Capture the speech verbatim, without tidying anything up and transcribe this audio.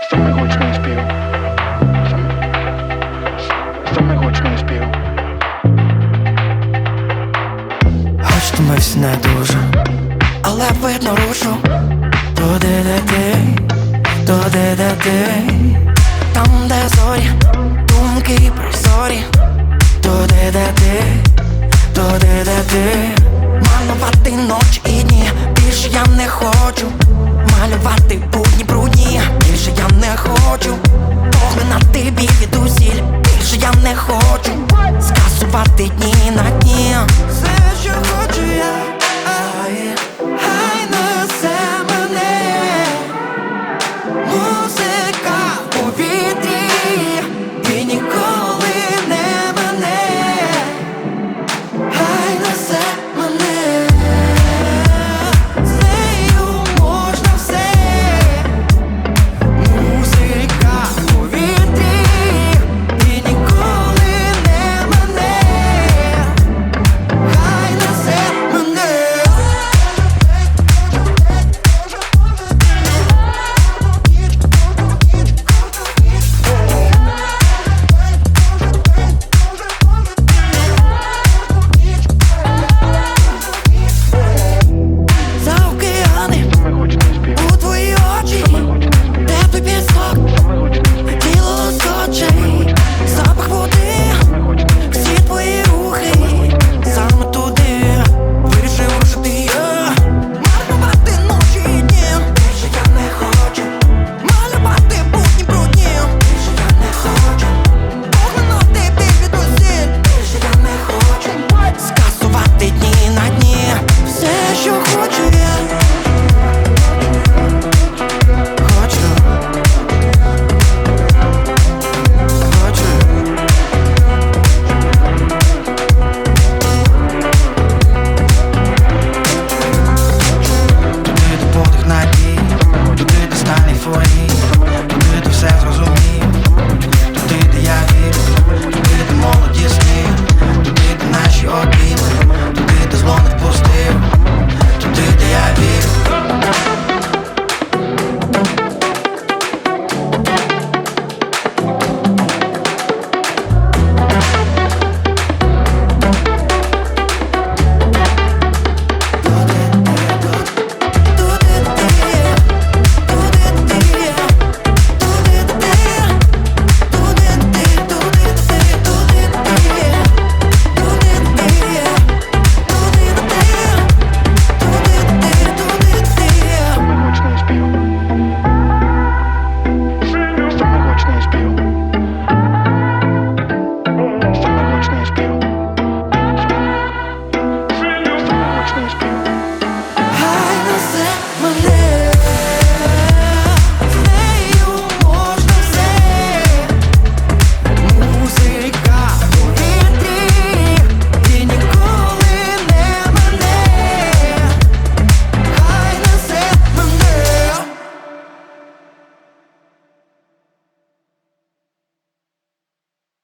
Саме гучний спів. Саме гучний спів. Хоч тимось не дуже, але видно рушу. Туди, де ти, туди, де ти, там, де зорі, думки прозорі. Туди, де ти, туди, де ти. Малювати ночі і дні, більше я не хочу. Малювати